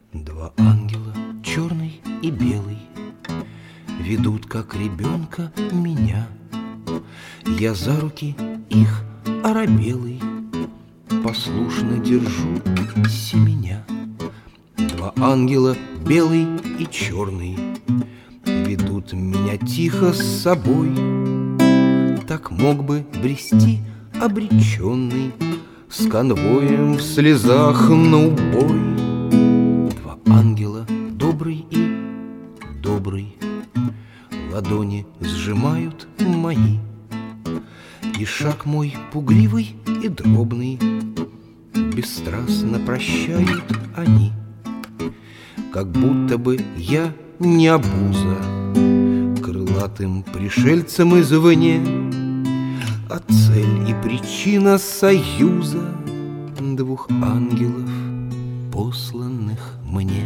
Два ангела, черный и белый, ведут, как ребенка, меня. Я за руки их оробелый послушно держу семеня. Два ангела, белый и черный, ведут меня тихо с собой. Так мог бы брести обреченный с конвоем в слезах на убой. Два ангела, добрый и добрый, ладони сжимают мои, и шаг мой пугливый и дробный бесстрастно прощают они. Как будто бы я не обуза крылатым пришельцам извне, а цель и причина союза двух ангелов, посланных мне.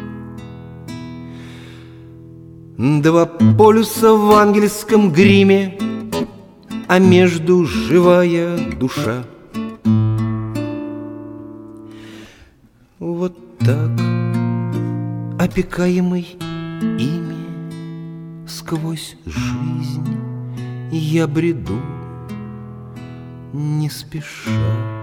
Два полюса в ангельском гриме, а между живая душа. Вот так, опекаемый ими, сквозь жизнь я бреду не спеша.